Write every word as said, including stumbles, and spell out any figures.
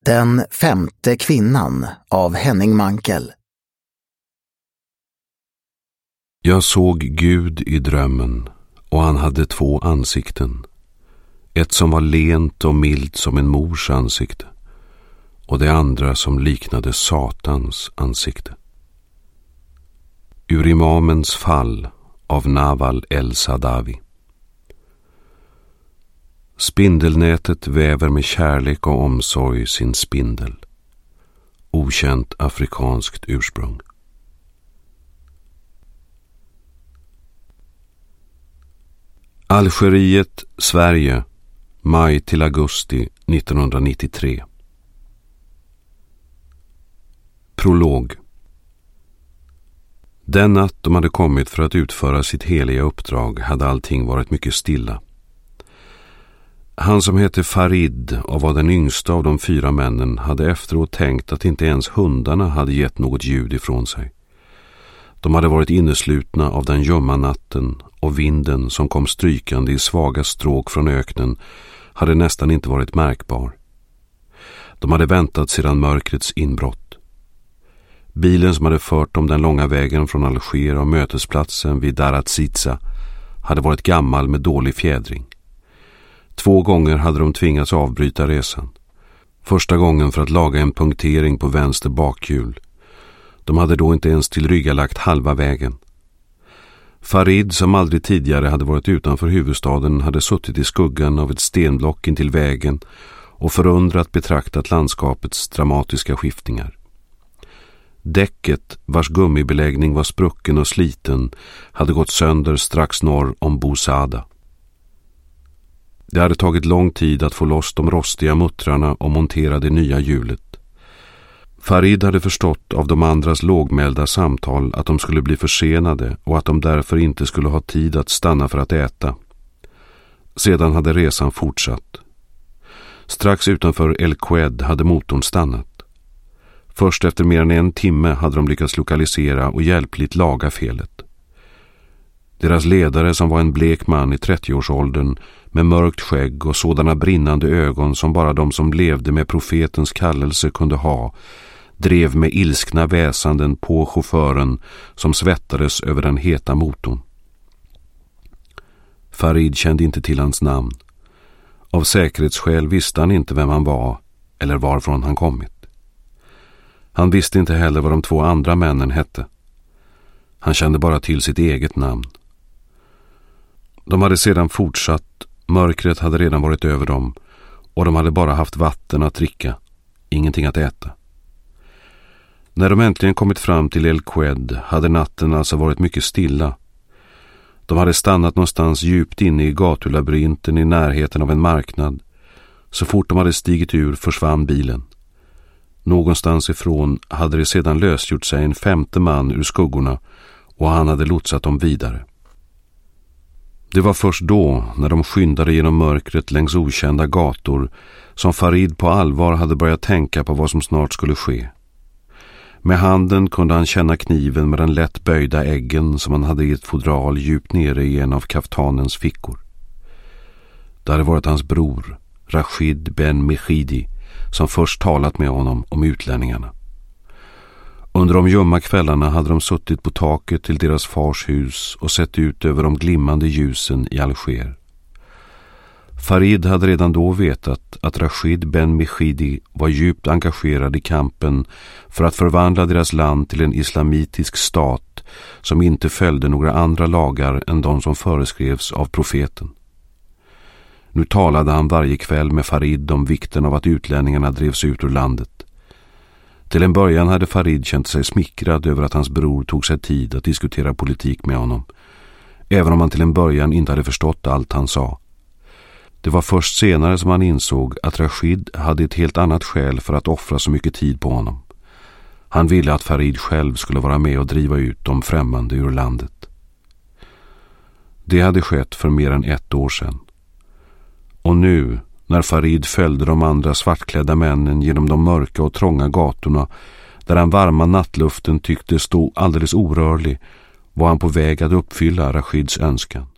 Den femte kvinnan av Henning Mankell. Jag såg Gud i drömmen, och han hade två ansikten. Ett som var lent och milt som en mors ansikte, och det andra som liknade Satans ansikte. Ur Imamens fall av Nawal el-Saadawi. Spindelnätet väver med kärlek och omsorg sin spindel. Okänt afrikanskt ursprung. Algeriet, Sverige, maj till augusti nittonhundranittiotre. Prolog. Den natt de hade kommit för att utföra sitt heliga uppdrag hade allting varit mycket stilla. Han som hette Farid och var den yngsta av de fyra männen hade efteråt tänkt att inte ens hundarna hade gett något ljud ifrån sig. De hade varit inneslutna av den ljumma natten, och vinden som kom strykande i svaga stråk från öknen hade nästan inte varit märkbar. De hade väntat sedan mörkrets inbrott. Bilen som hade fört dem den långa vägen från Alger och mötesplatsen vid Darat Sitsa hade varit gammal med dålig fjädring. Två gånger hade de tvingats avbryta resan. Första gången för att laga en punktering på vänster bakhjul. De hade då inte ens tillryggalagt halva vägen. Farid, som aldrig tidigare hade varit utanför huvudstaden, hade suttit i skuggan av ett stenblock intill vägen och förundrat betraktat landskapets dramatiska skiftningar. Däcket, vars gummibeläggning var sprucken och sliten, hade gått sönder strax norr om Bou Saada. Det hade tagit lång tid att få loss de rostiga muttrarna och montera det nya hjulet. Farid hade förstått av de andras lågmälda samtal att de skulle bli försenade och att de därför inte skulle ha tid att stanna för att äta. Sedan hade resan fortsatt. Strax utanför El Qued hade motorn stannat. Först efter mer än en timme hade de lyckats lokalisera och hjälpligt laga felet. Deras ledare, som var en blek man i trettioårsåldern med mörkt skägg och sådana brinnande ögon som bara de som levde med profetens kallelse kunde ha, drev med ilskna väsanden på chauffören som svettades över den heta motorn. Farid kände inte till hans namn. Av säkerhetsskäl visste han inte vem han var eller varifrån han kommit. Han visste inte heller vad de två andra männen hette. Han kände bara till sitt eget namn. De hade sedan fortsatt, mörkret hade redan varit över dem och de hade bara haft vatten att dricka, ingenting att äta. När de äntligen kommit fram till El Qued hade natten alltså varit mycket stilla. De hade stannat någonstans djupt inne i gatulabyrinten i närheten av en marknad. Så fort de hade stigit ur försvann bilen. Någonstans ifrån hade det sedan lösgjort sig en femte man ur skuggorna och han hade lotsat dem vidare. Det var först då, när de skyndade genom mörkret längs okända gator, som Farid på allvar hade börjat tänka på vad som snart skulle ske. Med handen kunde han känna kniven med den lätt böjda äggen som han hade i ett fodral djupt nere i en av kaftanens fickor. Det hade varit hans bror, Rashid Ben Mechidi, som först talat med honom om utlänningarna. Under de ljumma kvällarna hade de suttit på taket till deras fars hus och sett ut över de glimmande ljusen i Alger. Farid hade redan då vetat att Rashid Ben Mechidi var djupt engagerad i kampen för att förvandla deras land till en islamitisk stat som inte följde några andra lagar än de som föreskrevs av profeten. Nu talade han varje kväll med Farid om vikten av att utlänningarna drevs ut ur landet. Till en början hade Farid känt sig smickrad över att hans bror tog sig tid att diskutera politik med honom, även om han till en början inte hade förstått allt han sa. Det var först senare som han insåg att Rashid hade ett helt annat skäl för att offra så mycket tid på honom. Han ville att Farid själv skulle vara med och driva ut de främmande ur landet. Det hade skett för mer än ett år sedan. Och nu, när Farid följde de andra svartklädda männen genom de mörka och trånga gatorna, där den varma nattluften tyckte stå alldeles orörlig, var han på väg att uppfylla Rashids önskan.